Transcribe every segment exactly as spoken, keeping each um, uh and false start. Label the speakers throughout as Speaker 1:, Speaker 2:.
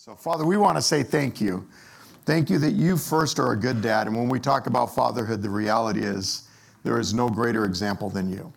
Speaker 1: So, Father, we want to say thank you. Thank you that you first are a good dad. And when we talk about fatherhood, the reality is there is no greater example than you.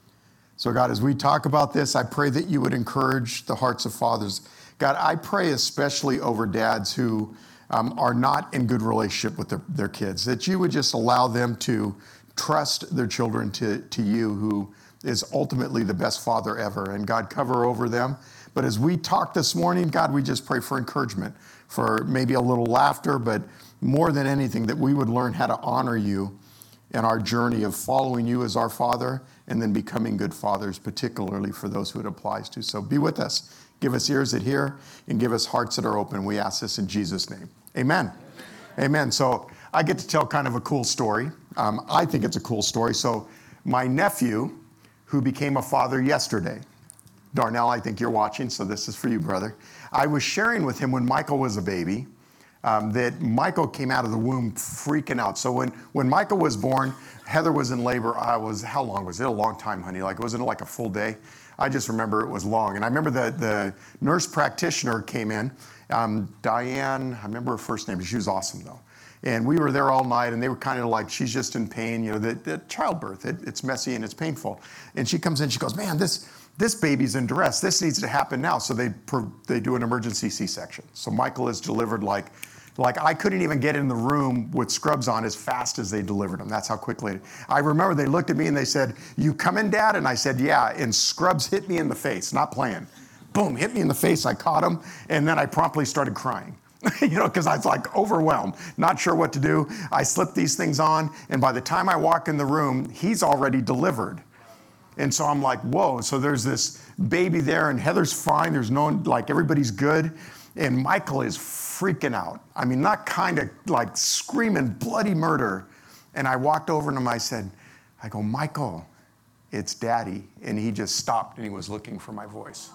Speaker 1: So, God, as we talk about this, I pray that you would encourage the hearts of fathers. God, I pray especially over dads who um, are not in good relationship with their, their kids, that you would just allow them to trust their children to, to you, who is ultimately the best father ever. And God, cover over them. But as we talk this morning, God, we just pray for encouragement, for maybe a little laughter, but more than anything, that we would learn how to honor you in our journey of following you as our Father and then becoming good fathers, particularly for those who it applies to. So be with us. Give us ears that hear and give us hearts that are open. We ask this in Jesus' name. Amen. Amen. Amen. So I get to tell kind of a cool story. Um, I think it's a cool story. So my nephew, who became a father yesterday, Darnell, I think you're watching, so this is for you, brother. I was sharing with him when Michael was a baby um, that Michael came out of the womb freaking out. So when, when Michael was born, Heather was in labor. I was, how long was it? A long time, honey. Like, wasn't it like a full day? I just remember it was long. And I remember the, the nurse practitioner came in, um, Diane, I remember her first name, she was awesome though. And we were there all night, and they were kind of like, she's just in pain, you know, the, the childbirth, it, it's messy and it's painful. And she comes in, she goes, man, this this baby's in duress. This needs to happen now. So they they do an emergency C-section. So Michael is delivered like, like I couldn't even get in the room with scrubs on as fast as they delivered him. That's how quickly. I remember they looked at me and they said, you coming, Dad? And I said, yeah. And scrubs hit me in the face, not playing. Boom, hit me in the face. I caught him. And then I promptly started crying. you know, because I was like overwhelmed, not sure what to do. I slipped these things on, and by the time I walk in the room, he's already delivered. And so I'm like, whoa. So there's this baby there, and Heather's fine. There's no, like, everybody's good. And Michael is freaking out. I mean, not kind of like screaming bloody murder. And I walked over to him, I said, I go, Michael, it's Daddy. And he just stopped, and he was looking for my voice.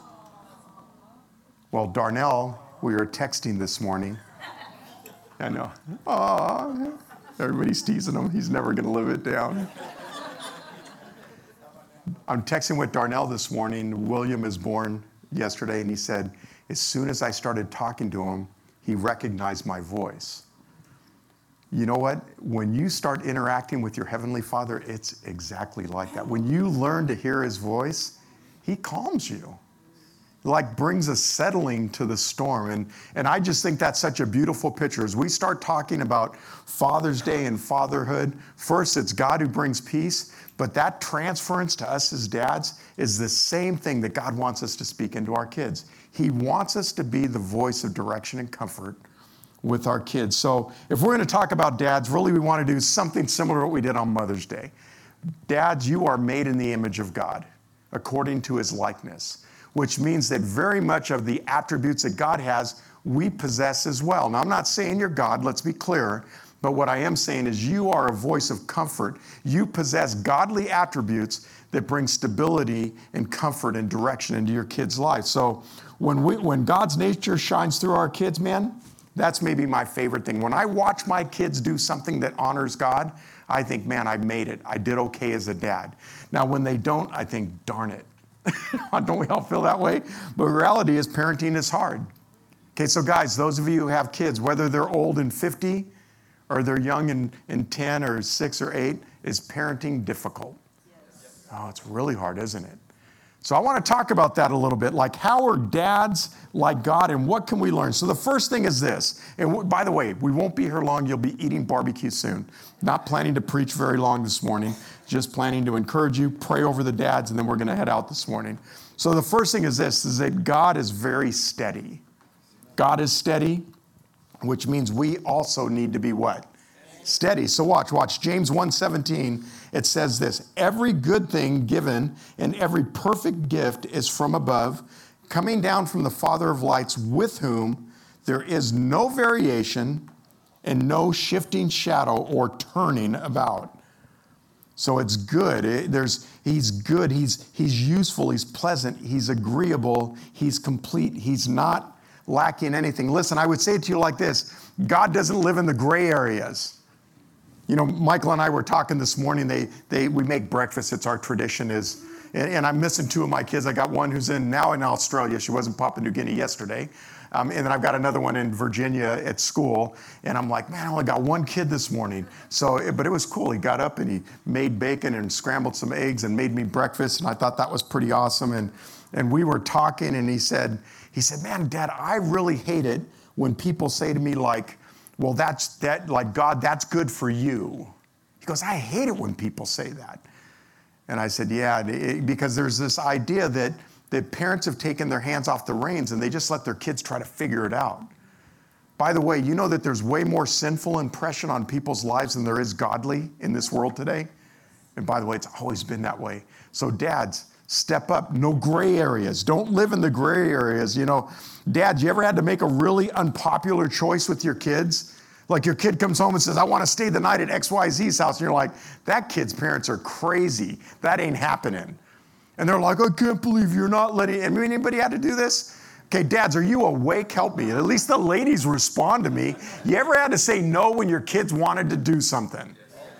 Speaker 1: Well, Darnell, we were texting this morning. I know. Aw, everybody's teasing him. He's never going to live it down. I'm texting with Darnell this morning. William is born yesterday, and he said, as soon as I started talking to him, he recognized my voice. You know what? When you start interacting with your Heavenly Father, it's exactly like that. When you learn to hear His voice, He calms you. Like brings a settling to the storm. And, and I just think that's such a beautiful picture. As we start talking about Father's Day and fatherhood, first it's God who brings peace, but that transference to us as dads is the same thing that God wants us to speak into our kids. He wants us to be the voice of direction and comfort with our kids. So if we're going to talk about dads, really we want to do something similar to what we did on Mother's Day. Dads, you are made in the image of God, according to His likeness, which means that very much of the attributes that God has, we possess as well. Now, I'm not saying you're God, let's be clear, but what I am saying is you are a voice of comfort. You possess godly attributes that bring stability and comfort and direction into your kids' life. So when we, when God's nature shines through our kids, man, that's maybe my favorite thing. When I watch my kids do something that honors God, I think, man, I made it. I did okay as a dad. Now, when they don't, I think, darn it. Don't we all feel that way? But reality is parenting is hard. Okay, so guys, those of you who have kids, whether they're old and fifty or they're young and, and ten or six or eight, is parenting difficult? Yes. Oh, it's really hard, isn't it? So I want to talk about that a little bit. Like, how are dads like God, and what can we learn? So the first thing is this, and w- by the way, we won't be here long. You'll be eating barbecue soon. Not planning to preach very long this morning, just planning to encourage you, pray over the dads, and then we're going to head out this morning. So the first thing is this, is that God is very steady. God is steady, which means we also need to be what? Steady. So watch, watch. James one seventeen, it says this, every good thing given and every perfect gift is from above, coming down from the Father of lights, with whom there is no variation and no shifting shadow or turning about. So it's good. It, there's, he's good. He's, he's useful. He's pleasant. He's agreeable. He's complete. He's not lacking anything. Listen, I would say it to you like this. God doesn't live in the gray areas. You know, Michael and I were talking this morning. They, they, we make breakfast. It's our tradition is, and, and I'm missing two of my kids. I got one who's in now in Australia. She was in Papua New Guinea yesterday. Um, and then I've got another one in Virginia at school. And I'm like, man, I only got one kid this morning. So, but it was cool. He got up and he made bacon and scrambled some eggs and made me breakfast. And I thought that was pretty awesome. And, and we were talking and he said, he said, man, Dad, I really hate it when people say to me like, well, that's that, like, God, that's good for you. He goes, I hate it when people say that. And I said, yeah, it, because there's this idea that, that parents have taken their hands off the reins and they just let their kids try to figure it out. By the way, you know that there's way more sinful impression on people's lives than there is godly in this world today? And by the way, it's always been that way. So dads, step up. No gray areas. Don't live in the gray areas. You know, dads, you ever had to make a really unpopular choice with your kids? Like your kid comes home and says, I want to stay the night at X Y Z's house. And you're like, that kid's parents are crazy. That ain't happening. And they're like, I can't believe you're not letting, I mean, anybody had to do this? Okay, dads, are you awake? Help me. At least the ladies respond to me. You ever had to say no when your kids wanted to do something?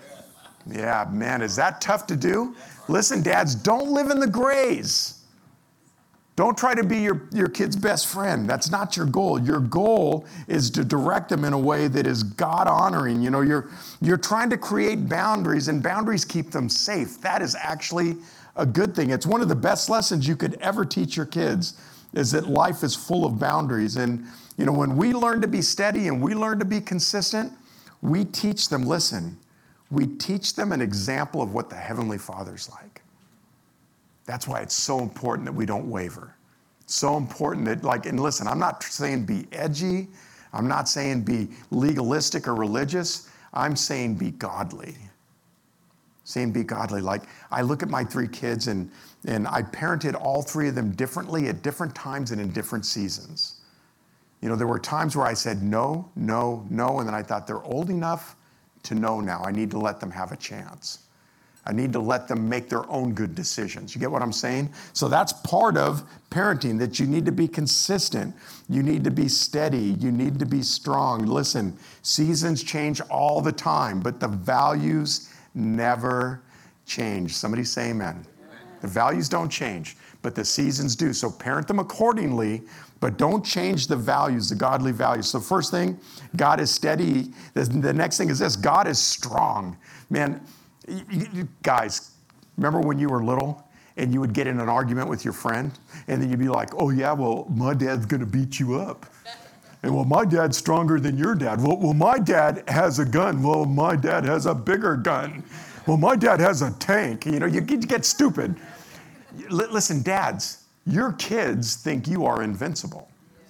Speaker 1: Yeah, man, is that tough to do? Listen, dads, don't live in the grays. Don't try to be your, your kid's best friend. That's not your goal. Your goal is to direct them in a way that is God-honoring. You know, you're, you're trying to create boundaries, and boundaries keep them safe. That is actually a good thing. It's one of the best lessons you could ever teach your kids, is that life is full of boundaries. And, you know, when we learn to be steady and we learn to be consistent, we teach them, listen, we teach them an example of what the Heavenly Father's like. That's why it's so important that we don't waver. So important that, like, and listen, I'm not saying be edgy. I'm not saying be legalistic or religious. I'm saying be godly. Saying be godly. Like, I look at my three kids and, and I parented all three of them differently at different times and in different seasons. You know, there were times where I said no, no, no, and then I thought they're old enough to know now. I need to let them have a chance. I need to let them make their own good decisions. You get what I'm saying? So that's part of parenting, that you need to be consistent. You need to be steady. You need to be strong. Listen, seasons change all the time, but the values never change. Somebody say amen. The values don't change, but the seasons do. So parent them accordingly, but don't change the values, the godly values. So first thing, God is steady. The next thing is this, God is strong. Man, guys, remember when you were little and you would get in an argument with your friend and then you'd be like, oh yeah, well, my dad's gonna beat you up. And well, my dad's stronger than your dad. Well, well, my dad has a gun. Well, my dad has a bigger gun. Well, my dad has a tank. You know, you get stupid. L- listen, dads, your kids think you are invincible.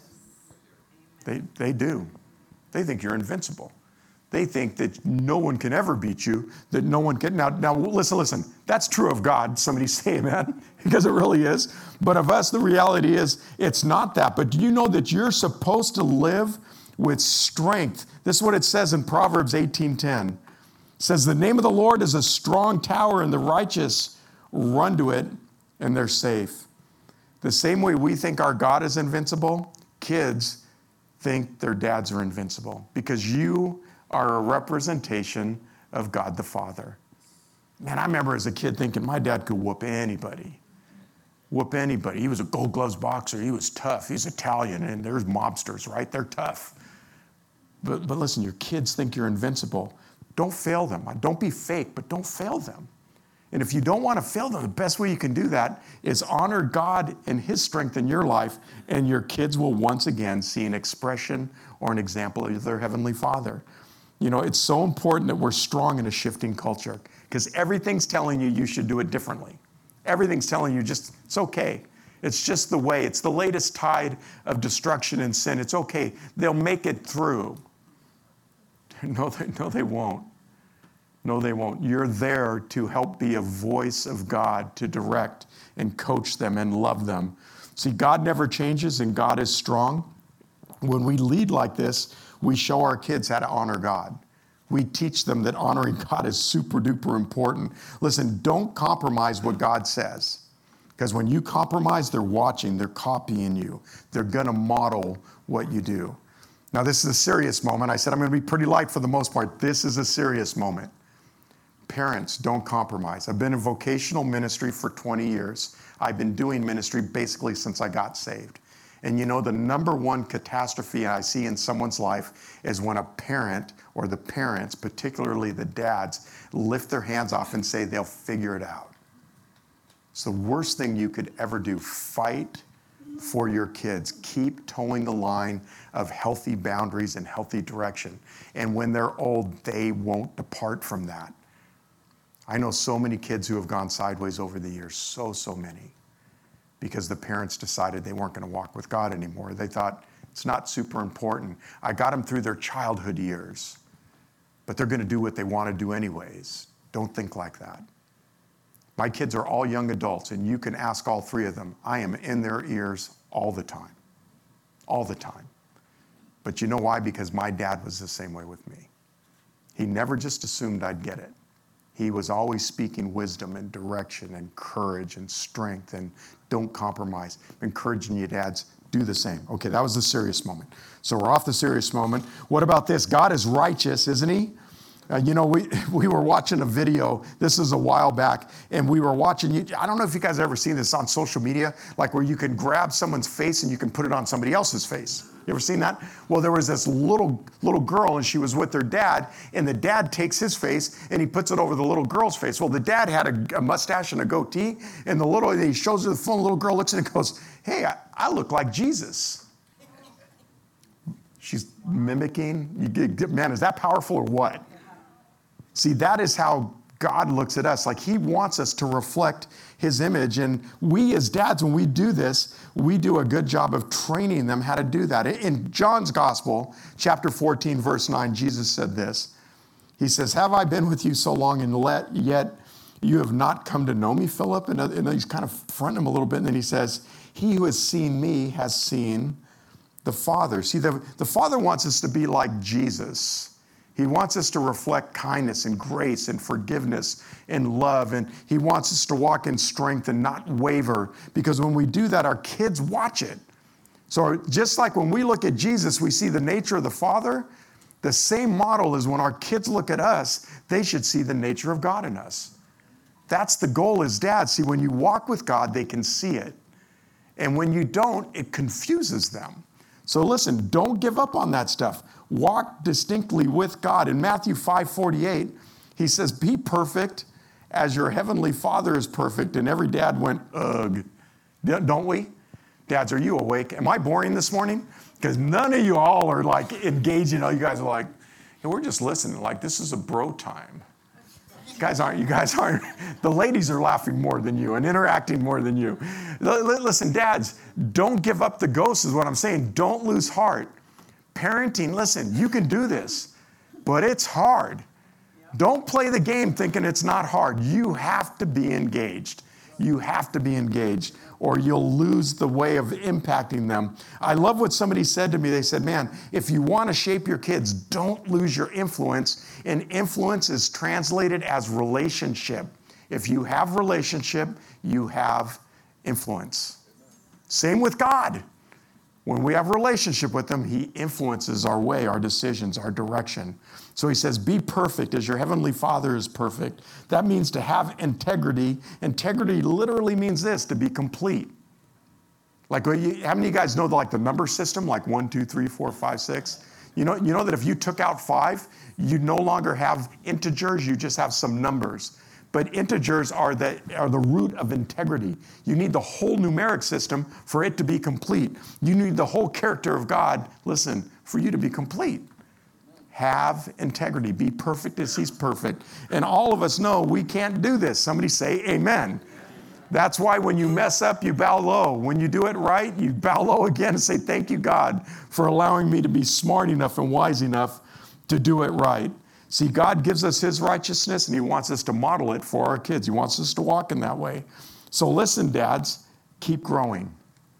Speaker 1: They, they do. They think you're invincible. They think that no one can ever beat you, that no one can. Now, now listen, listen. That's true of God. Somebody say amen, because it really is. But of us, the reality is it's not that. But do you know that you're supposed to live with strength? This is what it says in Proverbs eighteen ten. It says, the name of the Lord is a strong tower, and the righteous run to it, and they're safe. The same way we think our God is invincible, kids think their dads are invincible, because you are a representation of God the Father. Man, I remember as a kid thinking my dad could whoop anybody. Whoop anybody. He was a Gold Gloves boxer. He was tough. He's Italian, and there's mobsters, right? They're tough. But, but listen, your kids think you're invincible. Don't fail them. Don't be fake, but don't fail them. And if you don't want to fail them, the best way you can do that is honor God and His strength in your life, and your kids will once again see an expression or an example of their Heavenly Father. You know, it's so important that we're strong in a shifting culture, because everything's telling you you should do it differently. Everything's telling you just, it's okay. It's just the way. It's the latest tide of destruction and sin. It's okay. They'll make it through. No, they, no, they won't. No, they won't. You're there to help be a voice of God, to direct and coach them and love them. See, God never changes, and God is strong. When we lead like this, we show our kids how to honor God. We teach them that honoring God is super duper important. Listen, don't compromise what God says, because when you compromise, they're watching, they're copying you. They're going to model what you do. Now, this is a serious moment. I said I'm going to be pretty light for the most part. This is a serious moment. Parents, don't compromise. I've been in vocational ministry for twenty years. I've been doing ministry basically since I got saved. And you know, the number one catastrophe I see in someone's life is when a parent or the parents, particularly the dads, lift their hands off and say they'll figure it out. It's the worst thing you could ever do. Fight for your kids. Keep towing the line of healthy boundaries and healthy direction. And when they're old, they won't depart from that. I know so many kids who have gone sideways over the years, so, so many, because the parents decided they weren't going to walk with God anymore. They thought, it's not super important. I got them through their childhood years, but they're going to do what they want to do anyways. Don't think like that. My kids are all young adults, and you can ask all three of them. I am in their ears all the time, all the time. But you know why? Because my dad was the same way with me. He never just assumed I'd get it. He was always speaking wisdom and direction and courage and strength and don't compromise. Encouraging you dads, do the same. Okay, that was the serious moment. So we're off the serious moment. What about this? God is righteous, isn't he? Uh, you know, we we were watching a video, this is a while back, and we were watching, I don't know if you guys have ever seen this on social media, like where you can grab someone's face and you can put it on somebody else's face. You ever seen that? Well, there was this little little girl, and she was with her dad, and the dad takes his face and he puts it over the little girl's face. Well, the dad had a, a mustache and a goatee, and the little, and he shows her the phone, the little girl looks at it and goes, hey, I, I look like Jesus. She's mimicking. You get, man, is that powerful or what? See, that is how God looks at us. Like he wants us to reflect his image. And we as dads, when we do this, we do a good job of training them how to do that. In John's gospel, chapter fourteen, verse nine, Jesus said this. He says, have I been with you so long and let, yet you have not come to know me, Philip? And, and he's kind of fronting him a little bit. And then he says, he who has seen me has seen the Father. See, the, the Father wants us to be like Jesus. He wants us to reflect kindness and grace and forgiveness and love. And he wants us to walk in strength and not waver. Because when we do that, our kids watch it. So just like when we look at Jesus, we see the nature of the Father. The same model is when our kids look at us, they should see the nature of God in us. That's the goal as dads. See, when you walk with God, they can see it. And when you don't, it confuses them. So listen, don't give up on that stuff. Walk distinctly with God. In Matthew five forty-eight, he says, be perfect as your heavenly Father is perfect. And every dad went, ugh. Don't we? Dads, are you awake? Am I boring this morning? Because none of you all are like engaging. You guys are like, hey, we're just listening. Like, this is a bro time. You guys aren't, you guys aren't. The ladies are laughing more than you and interacting more than you. Listen, dads, don't give up the ghost is what I'm saying. Don't lose heart. Parenting, listen, you can do this, but it's hard. Don't play the game thinking it's not hard. You have to be engaged. You have to be engaged, or you'll lose the way of impacting them. I love what somebody said to me. They said, man, if you want to shape your kids, don't lose your influence. And influence is translated as relationship. If you have relationship, you have influence. Same with God. When we have a relationship with him, he influences our way, our decisions, our direction. So he says, be perfect as your heavenly Father is perfect. That means to have integrity. Integrity literally means this, to be complete. Like, how many of you guys know the, like the number system, like one, two, three, four, five, six? You know, you know that if you took out five, you no longer have integers, you just have some numbers. But integers are the, are the root of integrity. You need the whole numeric system for it to be complete. You need the whole character of God, listen, for you to be complete. Have integrity. Be perfect as he's perfect. And all of us know we can't do this. Somebody say amen. That's why when you mess up, you bow low. When you do it right, you bow low again and say, thank you, God, for allowing me to be smart enough and wise enough to do it right. See, God gives us his righteousness, and he wants us to model it for our kids. He wants us to walk in that way. So listen, dads, keep growing.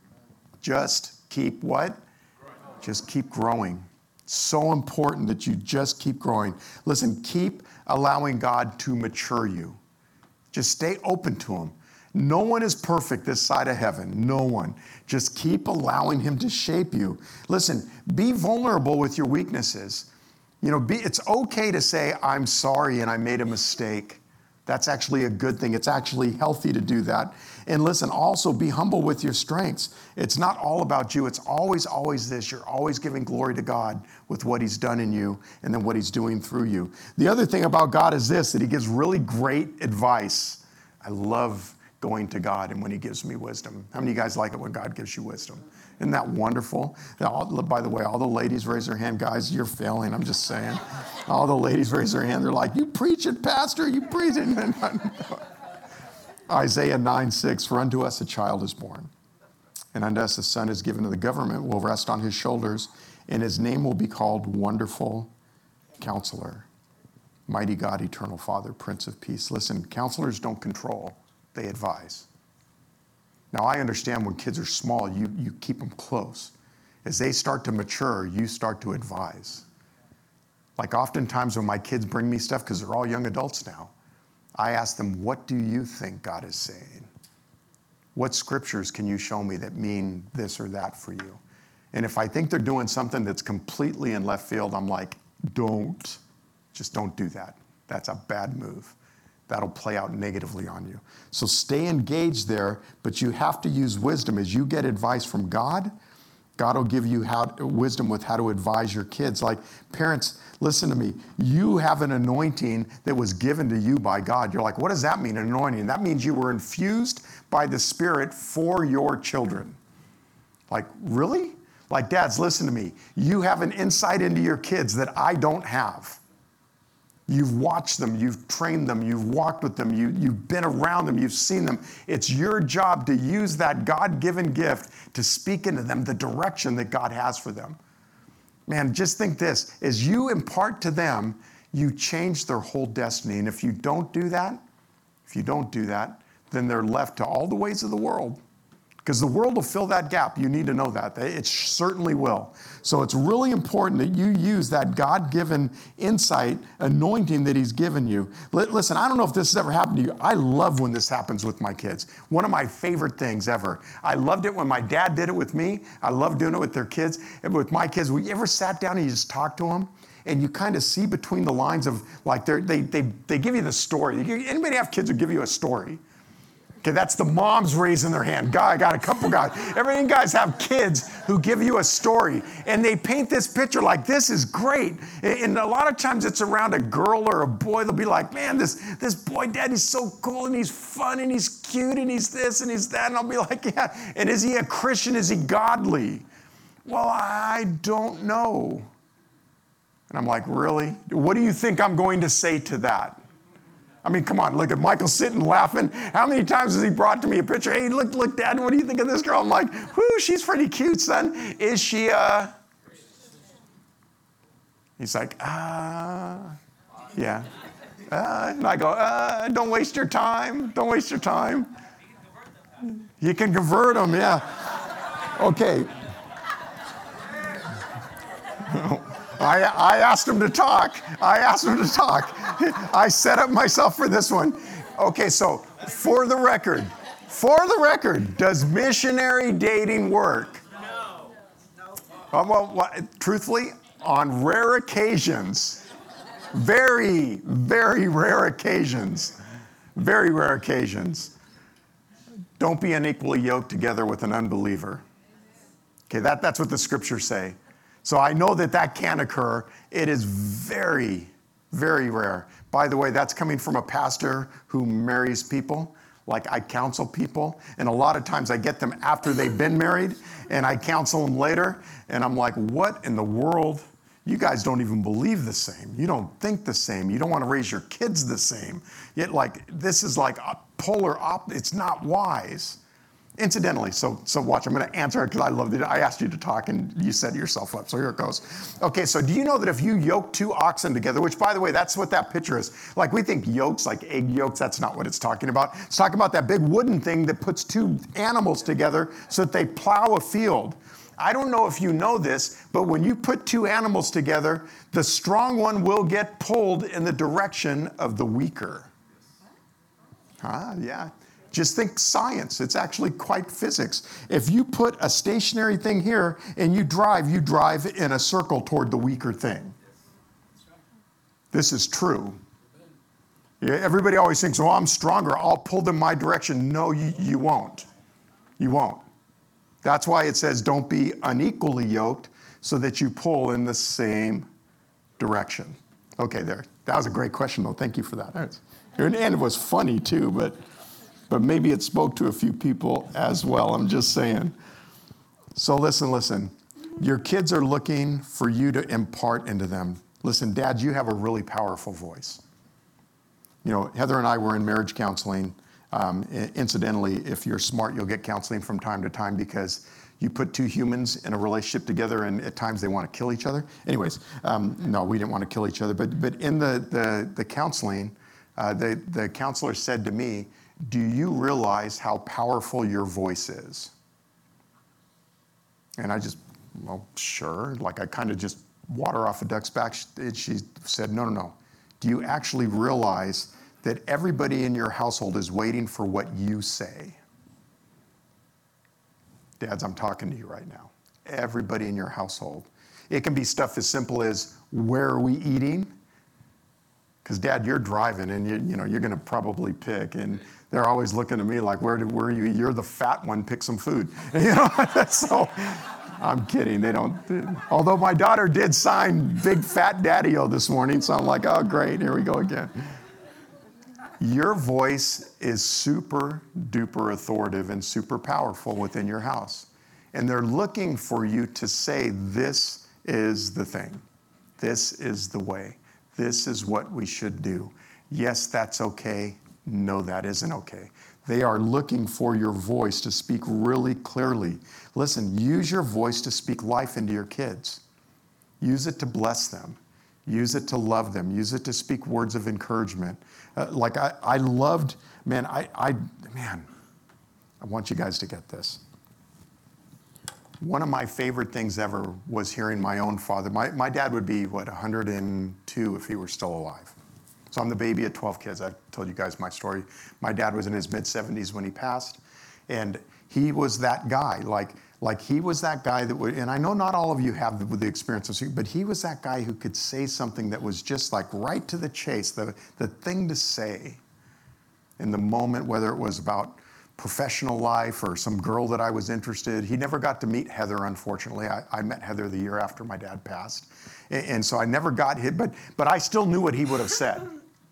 Speaker 1: Just keep what? Just keep growing. So important that you just keep growing. Listen, keep allowing God to mature you. Just stay open to him. No one is perfect this side of heaven. No one. Just keep allowing him to shape you. Listen, be vulnerable with your weaknesses. You know, be, it's okay to say, I'm sorry and I made a mistake. That's actually a good thing. It's actually healthy to do that. And listen, also be humble with your strengths. It's not all about you. It's always, always this. You're always giving glory to God with what he's done in you and then what he's doing through you. The other thing about God is this, that he gives really great advice. I love going to God and when he gives me wisdom. How many of you guys like it when God gives you wisdom? Isn't that wonderful? All, by the way, all the ladies raise their hand. Guys, you're failing. I'm just saying. All the ladies raise their hand. They're like, you preach it, Pastor. You preach it. Isaiah nine six, for unto us a child is born, and unto us a son is given, to the government will rest on his shoulders, and his name will be called Wonderful Counselor, Mighty God, Eternal Father, Prince of Peace. Listen, counselors don't control. They advise. Now, I understand when kids are small, you, you keep them close. As they start to mature, you start to advise. Like oftentimes when my kids bring me stuff, because they're all young adults now, I ask them, what do you think God is saying? What scriptures can you show me that mean this or that for you? And if I think they're doing something that's completely in left field, I'm like, don't. Just don't do that. That's a bad move. That'll play out negatively on you. So stay engaged there, but you have to use wisdom. As you get advice from God, God will give you how, wisdom with how to advise your kids. Like parents, listen to me. You have an anointing that was given to you by God. You're like, what does that mean, an anointing? That means you were infused by the Spirit for your children. Like, really? Like, dads, listen to me. You have an insight into your kids that I don't have. You've watched them, you've trained them, you've walked with them, you, you've been around them, you've seen them. It's your job to use that God-given gift to speak into them the direction that God has for them. Man, just think this. As you impart to them, you change their whole destiny. And if you don't do that, if you don't do that, then they're left to all the ways of the world. Because the world will fill that gap. You need to know that. It certainly will. So it's really important that you use that God-given insight, anointing that he's given you. Listen, I don't know if this has ever happened to you. I love when this happens with my kids. One of my favorite things ever. I loved it when my dad did it with me. I love doing it with their kids. And with my kids, we ever sat down and you just talked to them? And you kind of see between the lines of, like, they they they give you the story. Anybody have kids who give you a story? Okay, that's the moms raising their hand. God, I got a couple guys. Everything guys have kids who give you a story, and they paint this picture like this is great. And a lot of times it's around a girl or a boy. They'll be like, man, this, this boy dad, he's so cool, and he's fun, and he's cute, and he's this, and he's that. And I'll be like, yeah. And is he a Christian? Is he godly? Well, I don't know. And I'm like, really? What do you think I'm going to say to that? I mean, come on, look at Michael sitting laughing. How many times has he brought to me a picture? Hey, look, look, Dad, what do you think of this girl? I'm like, whoo, she's pretty cute, son. Is she, uh... He's like, ah, uh, yeah. Uh, and I go, uh, don't waste your time. Don't waste your time. You can convert them, yeah. Okay. I, I asked him to talk. I asked him to talk. I set up myself for this one. Okay, so for the record, for the record, does missionary dating work? No. Uh, well, well, truthfully, on rare occasions, very, very rare occasions, very rare occasions, don't be unequally yoked together with an unbeliever. Okay, that, that's what the scriptures say. So I know that that can occur. It is very, very rare. By the way, that's coming from a pastor who marries people. Like, I counsel people, and a lot of times I get them after they've been married, and I counsel them later, and I'm like, what in the world? You guys don't even believe the same. You don't think the same. You don't want to raise your kids the same. Yet, like, this is like a polar opposite. It's not wise. Incidentally, so so watch, I'm going to answer it because I loved it. I asked you to talk and you set yourself up, so here it goes. Okay, so do you know that if you yoke two oxen together, which, by the way, that's what that picture is. Like, we think yokes, like egg yolks, that's not what it's talking about. It's talking about that big wooden thing that puts two animals together so that they plow a field. I don't know if you know this, but when you put two animals together, the strong one will get pulled in the direction of the weaker. Huh? Yeah. Just think science. It's actually quite physics. If you put a stationary thing here and you drive, you drive in a circle toward the weaker thing. This is true. Yeah, everybody always thinks, oh, I'm stronger. I'll pull them my direction. No, you, you won't. You won't. That's why it says don't be unequally yoked so that you pull in the same direction. Okay, there. That was a great question, though. Thank you for that. And it was funny, too, but, but maybe it spoke to a few people as well. I'm just saying. So listen, listen. Your kids are looking for you to impart into them. Listen, Dad, you have a really powerful voice. You know, Heather and I were in marriage counseling. Um, incidentally, if you're smart, you'll get counseling from time to time because you put two humans in a relationship together and at times they want to kill each other. Anyways, um, no, we didn't want to kill each other. But but in the, the, the counseling, uh, the, the counselor said to me, do you realize how powerful your voice is? And I just, well, sure. Like I kind of just water off a duck's back. She said, no, no, no. Do you actually realize that everybody in your household is waiting for what you say? Dads, I'm talking to you right now. Everybody in your household. It can be stuff as simple as, where are we eating? Because Dad, you're driving and you, you know, you're going to probably pick. And they're always looking at me like, where, do, where are you? You're the fat one, pick some food. You know, so I'm kidding. They don't. Although my daughter did sign Big Fat Daddy-O this morning. So I'm like, oh, great. Here we go again. Your voice is super duper authoritative and super powerful within your house. And they're looking for you to say, this is the thing. This is the way. This is what we should do. Yes, that's okay. No, that isn't okay. They are looking for your voice to speak really clearly. Listen, use your voice to speak life into your kids. Use it to bless them. Use it to love them. Use it to speak words of encouragement. Uh, like I, I loved, man, I, I, man, I want you guys to get this. One of my favorite things ever was hearing my own father. My, my dad would be, what, one hundred two if he were still alive. So I'm the baby of twelve kids. I've told you guys my story. My dad was in his mid seventies when he passed. And he was that guy. Like, like he was that guy that would, and I know not all of you have the, the experience of, but he was that guy who could say something that was just like right to the chase, the, the thing to say in the moment, whether it was about professional life or some girl that I was interested. He never got to meet Heather, unfortunately. I, I met Heather the year after my dad passed. And, and so I never got hit, but, but I still knew what he would have said.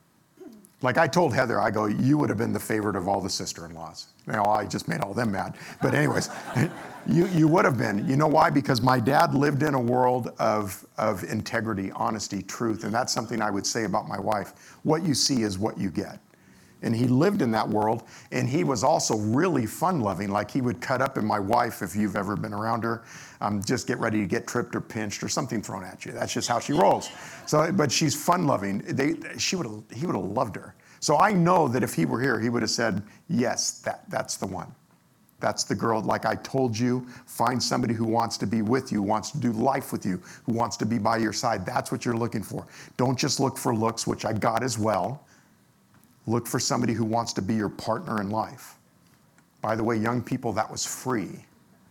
Speaker 1: Like I told Heather, I go, you would have been the favorite of all the sister-in-laws. You know, I just made all them mad. But anyways, you, you would have been. You know why? Because my dad lived in a world of, of integrity, honesty, truth. And that's something I would say about my wife. What you see is what you get. And he lived in that world. And he was also really fun-loving. Like he would cut up in my wife, if you've ever been around her, um, just get ready to get tripped or pinched or something thrown at you. That's just how she rolls. So, but she's fun-loving. They, she would have, he would have loved her. So I know that if he were here, he would have said, yes, that, that's the one. That's the girl. Like I told you, find somebody who wants to be with you, wants to do life with you, who wants to be by your side. That's what you're looking for. Don't just look for looks, which I got as well. Look for somebody who wants to be your partner in life. By the way, young people, that was free.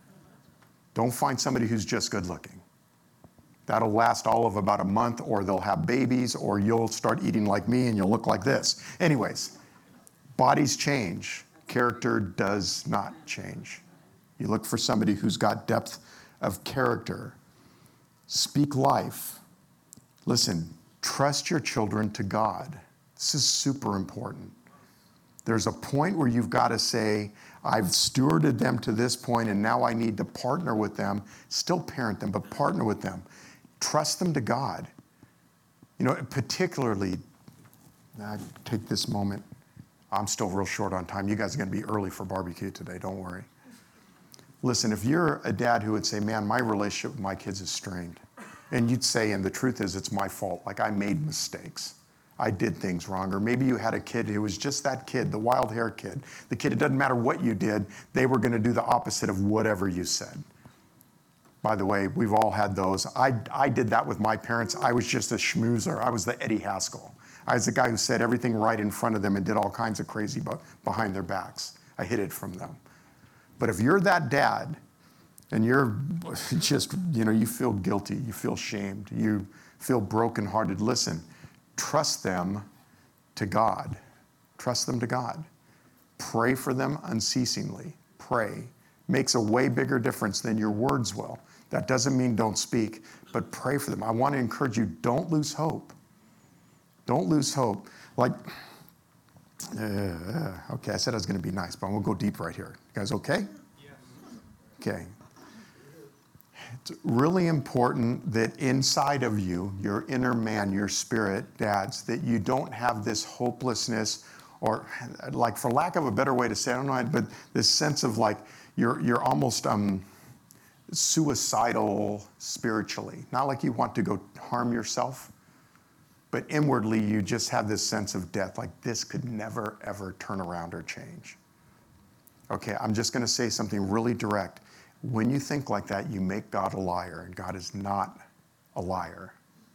Speaker 1: Don't find somebody who's just good looking. That'll last all of about a month, or they'll have babies, or you'll start eating like me and you'll look like this. Anyways, bodies change. Character does not change. You look for somebody who's got depth of character. Speak life. Listen, trust your children to God. This is super important. There's a point where you've got to say, I've stewarded them to this point and now I need to partner with them, still parent them, but partner with them. Trust them to God. You know, particularly, I take this moment. I'm still real short on time. You guys are going to be early for barbecue today, don't worry. Listen, if you're a dad who would say, man, my relationship with my kids is strained, and you'd say, and the truth is it's my fault, like I made mistakes. I did things wrong. Or maybe you had a kid who was just that kid, the wild hair kid. The kid, it doesn't matter what you did, they were going to do the opposite of whatever you said. By the way, we've all had those. I, I did that with my parents. I was just a schmoozer. I was the Eddie Haskell. I was the guy who said everything right in front of them and did all kinds of crazy behind their backs. I hid it from them. But if you're that dad and you're just, you know, you feel guilty, you feel shamed, you feel brokenhearted, listen, trust them to God. Trust them to God. Pray for them unceasingly. Pray. Makes a way bigger difference than your words will. That doesn't mean don't speak, but pray for them. I want to encourage you, don't lose hope. Don't lose hope. Like, uh, okay, I said I was going to be nice, but I'm going to go deep right here. You guys okay? Yes. Okay. It's really important that inside of you, your inner man, your spirit, dads, that you don't have this hopelessness or, like, for lack of a better way to say it, I don't know, but this sense of like you're you're almost um, suicidal spiritually. Not like you want to go harm yourself, but inwardly you just have this sense of death, like this could never, ever turn around or change. Okay, I'm just going to say something really direct. When you think like that, you make God a liar, and God is not a liar.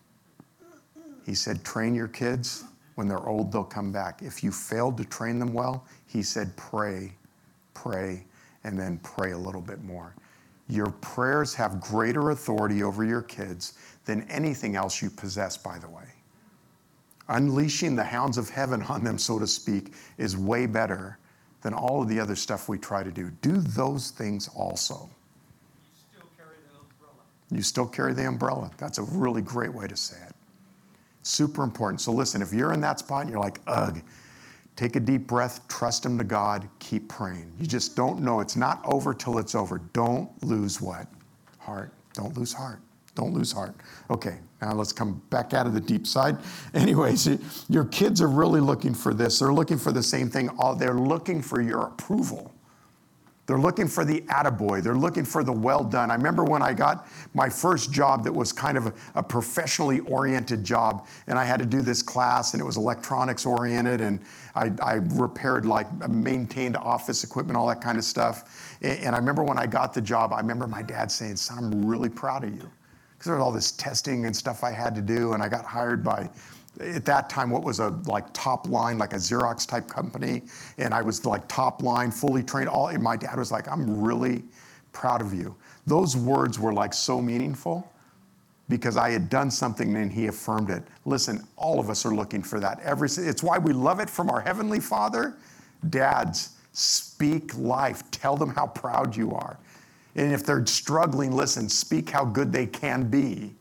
Speaker 1: He said, train your kids. When they're old, they'll come back. If you failed to train them well, he said, pray, pray, and then pray a little bit more. Your prayers have greater authority over your kids than anything else you possess, by the way. Unleashing the hounds of heaven on them, so to speak, is way better than all of the other stuff we try to do. Do those things also.
Speaker 2: You still carry the umbrella.
Speaker 1: You still carry the umbrella. That's a really great way to say it. Super important. So listen, if you're in that spot and you're like, ugh, take a deep breath, trust him to God, keep praying. You just don't know. It's not over till it's over. Don't lose what? Heart. Don't lose heart. Don't lose heart. Okay, now let's come back out of the deep side. Anyways, your kids are really looking for this. They're looking for the same thing. They're looking for your approval. They're looking for the attaboy. They're looking for the well done. I remember when I got my first job that was kind of a, a professionally oriented job, and I had to do this class, and it was electronics oriented, and I, I repaired, like, maintained office equipment, all that kind of stuff. And, and I remember when I got the job, I remember my dad saying, son, I'm really proud of you. Because there was all this testing and stuff I had to do, and I got hired by, at that time, what was a like top line, like a Xerox type company. And I was like top line, fully trained. All, and my dad was like, I'm really proud of you. Those words were like so meaningful because I had done something and he affirmed it. Listen, all of us are looking for that. Every, it's why we love it from our Heavenly Father. Dads, speak life. Tell them how proud you are. And if they're struggling, listen, speak how good they can be.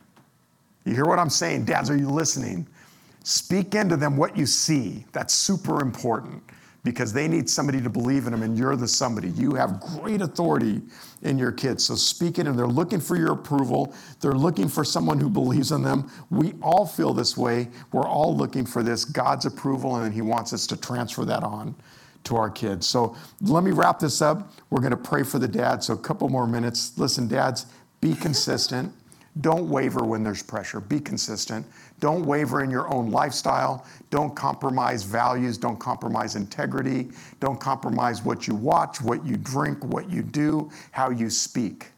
Speaker 1: You hear what I'm saying? Dads, are you listening? Speak into them what you see. That's super important because they need somebody to believe in them, and you're the somebody. You have great authority in your kids. So speak it, and they're looking for your approval. They're looking for someone who believes in them. We all feel this way. We're all looking for this, God's approval, and he wants us to transfer that on to our kids. So let me wrap this up. We're going to pray for the dads. So a couple more minutes. Listen, dads, be consistent. Don't waver when there's pressure. Be consistent. Don't waver in your own lifestyle. Don't compromise values. Don't compromise integrity. Don't compromise what you watch, what you drink, what you do, how you speak.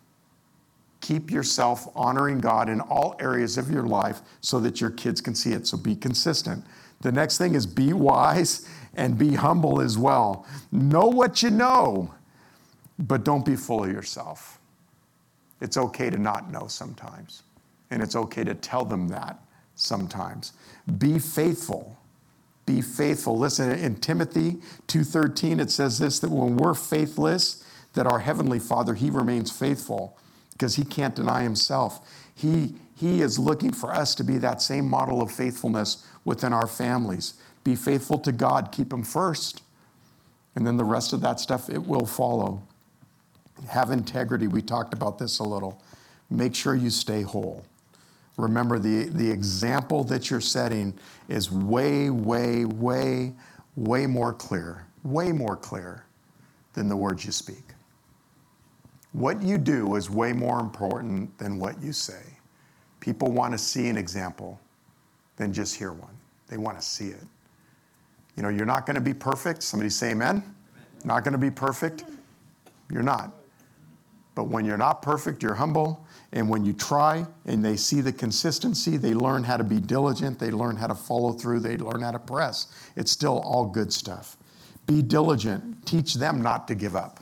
Speaker 1: Keep yourself honoring God in all areas of your life so that your kids can see it. So be consistent. The next thing is be wise and be humble as well. Know what you know, but don't be full of yourself. It's okay to not know sometimes, and it's okay to tell them that sometimes. Be faithful. Be faithful. Listen, in Timothy two thirteen, it says this, that when we're faithless, that our Heavenly Father, he remains faithful because he can't deny himself. He, he is looking for us to be that same model of faithfulness within our families. Be faithful to God. Keep him first. And then the rest of that stuff, it will follow. Have integrity. We talked about this a little. Make sure you stay whole. Remember, the, the example that you're setting is way, way, way, way more clear, way more clear than the words you speak. What you do is way more important than what you say. People want to see an example than just hear one. They want to see it. You know, you're not going to be perfect. Somebody say amen. Amen. Not going to be perfect. You're not. But when you're not perfect, you're humble. And when you try and they see the consistency, they learn how to be diligent. They learn how to follow through. They learn how to press. It's still all good stuff. Be diligent. Teach them not to give up.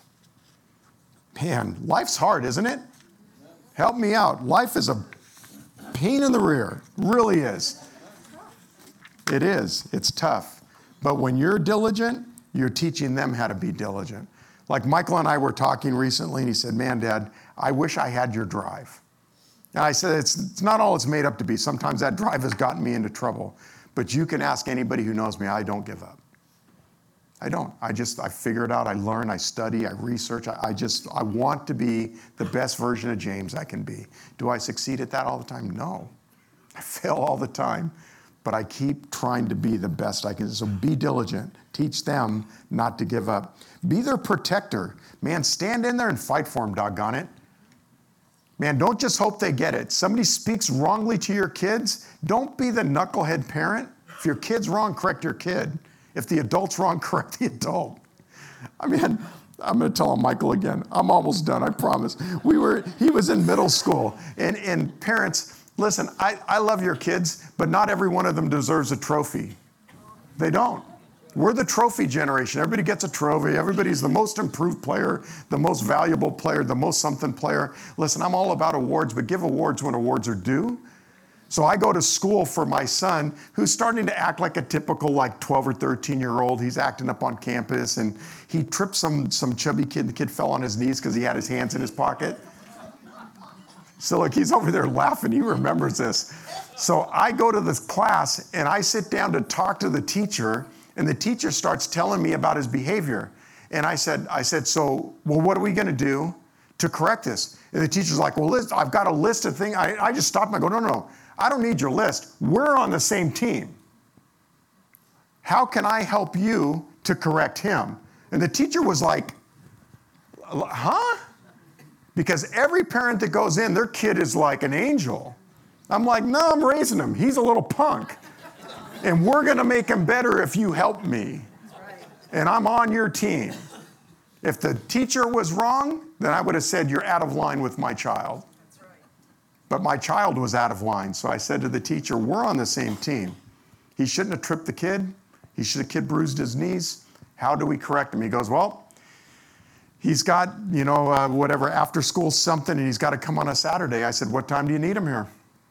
Speaker 1: Man, life's hard, isn't it? Help me out. Life is a pain in the rear. Really is. It is. It's tough. But when you're diligent, you're teaching them how to be diligent. Like Michael and I were talking recently, and he said, man, Dad, I wish I had your drive. And I said, it's, it's not all it's made up to be. Sometimes that drive has gotten me into trouble. But you can ask anybody who knows me, I don't give up. I don't. I just, I figure it out. I learn, I study, I research. I, I just, I want to be the best version of James I can be. Do I succeed at that all the time? No. I fail all the time. But I keep trying to be the best I can. So be diligent. Teach them not to give up. Be their protector. Man, stand in there and fight for them, doggone it. Man, don't just hope they get it. Somebody speaks wrongly to your kids, don't be the knucklehead parent. If your kid's wrong, correct your kid. If the adult's wrong, correct the adult. I mean, I'm going to tell him Michael again. I'm almost done, I promise. We were, he was in middle school, and, and parents, listen, I, I love your kids, but not every one of them deserves a trophy. They don't. We're the trophy generation. Everybody gets a trophy. Everybody's the most improved player, the most valuable player, the most something player. Listen, I'm all about awards, but give awards when awards are due. So I go to school for my son, who's starting to act like a typical like twelve or thirteen year old. He's acting up on campus, and he tripped some, some chubby kid. The kid fell on his knees because he had his hands in his pocket. So look, he's over there laughing. He remembers this. So I go to this class, and I sit down to talk to the teacher, and the teacher starts telling me about his behavior. And I said, I said, so, well, what are we going to do to correct this? And the teacher's like, well, list, I've got a list of things. I, I just stopped him. I go, no, no, no. I don't need your list. We're on the same team. How can I help you to correct him? And the teacher was like, huh? Because every parent that goes in, their kid is like an angel. I'm like, no, I'm raising him. He's a little punk. And we're going to make him better if you help me. And I'm on your team. If the teacher was wrong, then I would have said, you're out of line with my child. But my child was out of line. So I said to the teacher, we're on the same team. He shouldn't have tripped the kid. He should have kid bruised his knees. How do we correct him? He goes, well, he's got, you know, uh, whatever, after school something, and he's got to come on a Saturday. I said, what time do you need him here?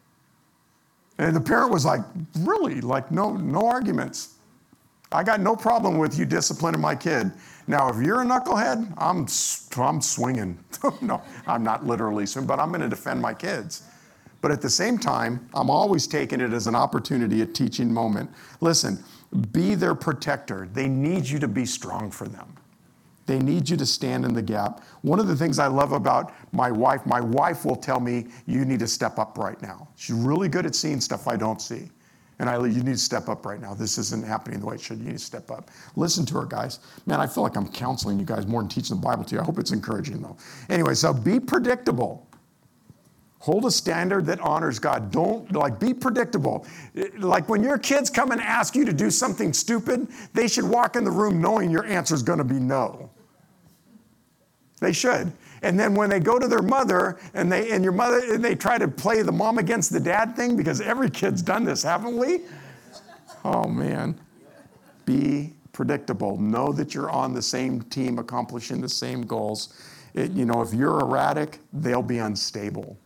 Speaker 1: And the parent was like, really? Like, no, no arguments. I got no problem with you disciplining my kid. Now, if you're a knucklehead, I'm, I'm swinging. No, I'm not literally swinging, but I'm going to defend my kids. But at the same time, I'm always taking it as an opportunity, a teaching moment. Listen, be their protector. They need you to be strong for them. They need you to stand in the gap. One of the things I love about my wife, my wife will tell me, you need to step up right now. She's really good at seeing stuff I don't see. And I, you need to step up right now. This isn't happening the way it should. You need to step up. Listen to her, guys. Man, I feel like I'm counseling you guys more than teaching the Bible to you. I hope it's encouraging, though. Anyway, so be predictable. Hold a standard that honors God. Don't, like, be predictable. Like, when your kids come and ask you to do something stupid, they should walk in the room knowing your answer is going to be no. They should. And then when they go to their mother and they and your mother and they try to play the mom against the dad thing, because every kid's done this, haven't we? Oh man. Be predictable. Know that you're on the same team, accomplishing the same goals. It, you know, if you're erratic, they'll be unstable.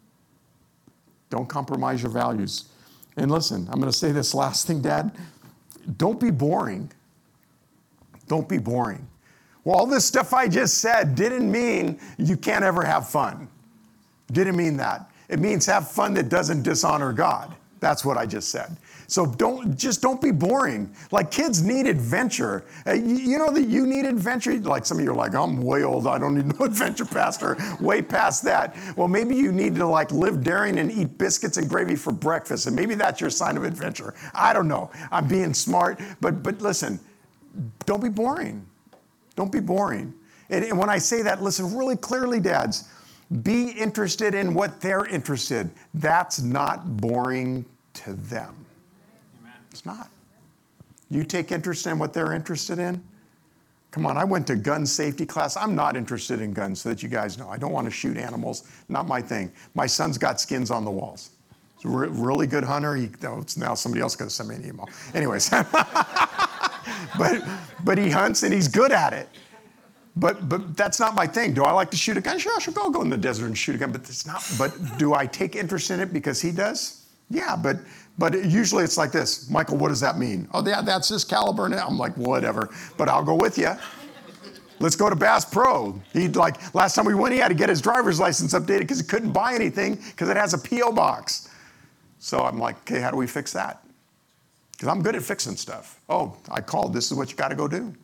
Speaker 1: Don't compromise your values. And listen, I'm going to say this last thing, Dad. Don't be boring. Don't be boring. Well, all this stuff I just said didn't mean you can't ever have fun. Didn't mean that. It means have fun that doesn't dishonor God. That's what I just said. So don't, just don't be boring. Like, kids need adventure. Uh, you, you know that you need adventure? Like, some of you are like, I'm way old. I don't need no adventure, Pastor. Way past that. Well, maybe you need to like live daring and eat biscuits and gravy for breakfast. And maybe that's your sign of adventure. I don't know. I'm being smart. But, but listen, don't be boring. Don't be boring. And, and when I say that, listen really clearly, dads. Be interested in what they're interested. That's not boring to them. Amen. It's not. You take interest in what they're interested in. Come on, I went to gun safety class. I'm not interested in guns, so that you guys know. I don't want to shoot animals. Not my thing. My son's got skins on the walls. He's a re- really good hunter. He, oh, it's now somebody else going to send me an email. Anyways. But but he hunts and he's good at it. But but that's not my thing. Do I like to shoot a gun? Sure, sure, I'll go in the desert and shoot a gun. But it's not. But do I take interest in it because he does? Yeah. But But usually it's like this. Michael, what does that mean? Oh, yeah, that's this caliber now. I'm like, whatever, but I'll go with you. Let's go to Bass Pro. He like, last time we went, he had to get his driver's license updated because he couldn't buy anything because it has a P O box. So I'm like, okay, how do we fix that? Because I'm good at fixing stuff. Oh, I called, this is what you got to go do.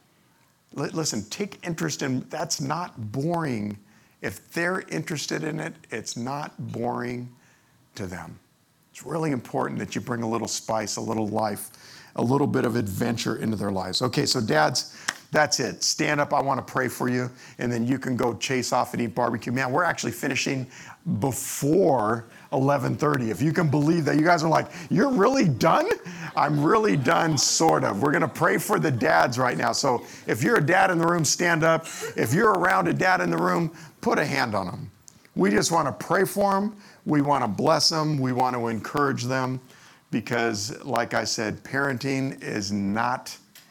Speaker 1: L- listen, take interest in, that's not boring. If they're interested in it, it's not boring to them. It's really important that you bring a little spice, a little life, a little bit of adventure into their lives. Okay, so dads, that's it. Stand up, I want to pray for you, and then you can go chase off and eat barbecue. Man, we're actually finishing before eleven thirty. If you can believe that. You guys are like, you're really done? I'm really done, sort of. We're going to pray for the dads right now. So if you're a dad in the room, stand up. If you're around a dad in the room, put a hand on them. We just want to pray for them. We want to bless them. We want to encourage them because, like I said, parenting is not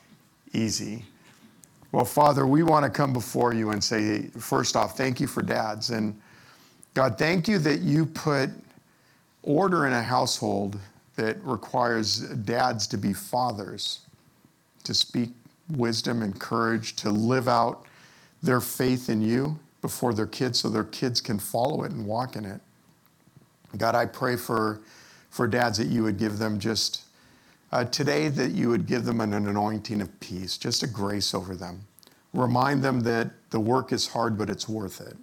Speaker 1: easy. Well, Father, we want to come before you and say, first off, thank you for dads. And God, thank you that you put order in a household that requires dads to be fathers, to speak wisdom and courage, to live out their faith in you before their kids so their kids can follow it and walk in it. God, I pray for, for dads that you would give them just uh, today, that you would give them an anointing of peace, just a grace over them. Remind them that the work is hard, but it's worth it.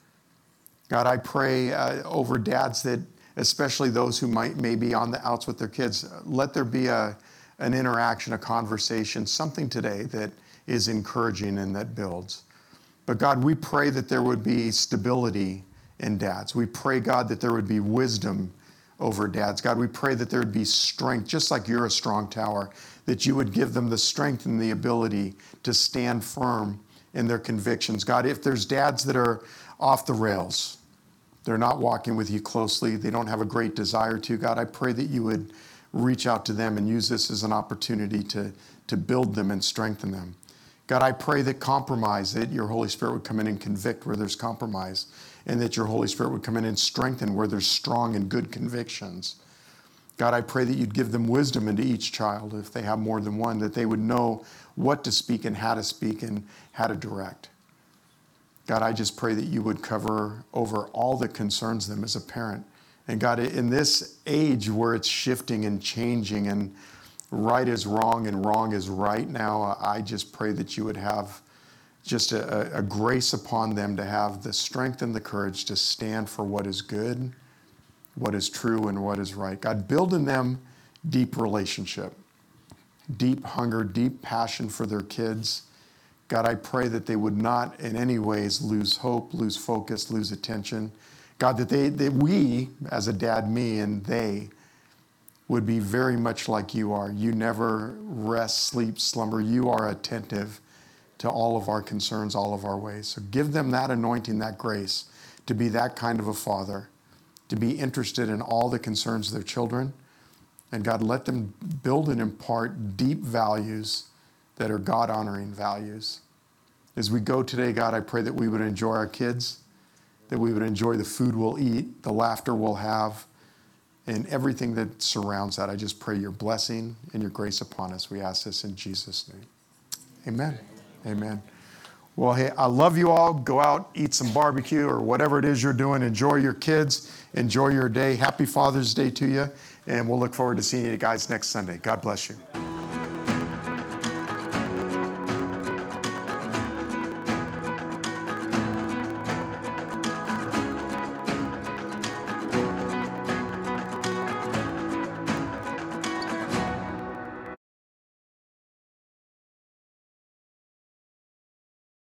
Speaker 1: God, I pray uh, over dads that, especially those who might may be on the outs with their kids, let there be a, an interaction, a conversation, something today that is encouraging and that builds. But God, we pray that there would be stability in dads. We pray, God, that there would be wisdom over dads. God, we pray that there would be strength, just like you're a strong tower, that you would give them the strength and the ability to stand firm in their convictions. God, if there's dads that are off the rails, they're not walking with you closely, they don't have a great desire to, God, I pray that you would reach out to them and use this as an opportunity to, to build them and strengthen them. God, I pray that compromise, that your Holy Spirit would come in and convict where there's compromise, and that your Holy Spirit would come in and strengthen where there's strong and good convictions. God, I pray that you'd give them wisdom into each child, if they have more than one, that they would know what to speak and how to speak and how to direct. God, I just pray that you would cover over all that concerns them as a parent. And God, in this age where it's shifting and changing and right is wrong and wrong is right now, I just pray that you would have just a, a grace upon them to have the strength and the courage to stand for what is good, what is true, and what is right. God, build in them deep relationship, deep hunger, deep passion for their kids. God, I pray that they would not in any ways lose hope, lose focus, lose attention. God, that they, that we, as a dad, me and they, would be very much like you are. You never rest, sleep, slumber. You are attentive to all of our concerns, all of our ways. So give them that anointing, that grace, to be that kind of a father, to be interested in all the concerns of their children. And God, let them build and impart deep values that are God-honoring values. As we go today, God, I pray that we would enjoy our kids, that we would enjoy the food we'll eat, the laughter we'll have, and everything that surrounds that. I just pray your blessing and your grace upon us. We ask this in Jesus' name. Amen. Amen. Well, hey, I love you all. Go out, eat some barbecue or whatever it is you're doing. Enjoy your kids. Enjoy your day. Happy Father's Day to you. And we'll look forward to seeing you guys next Sunday. God bless you.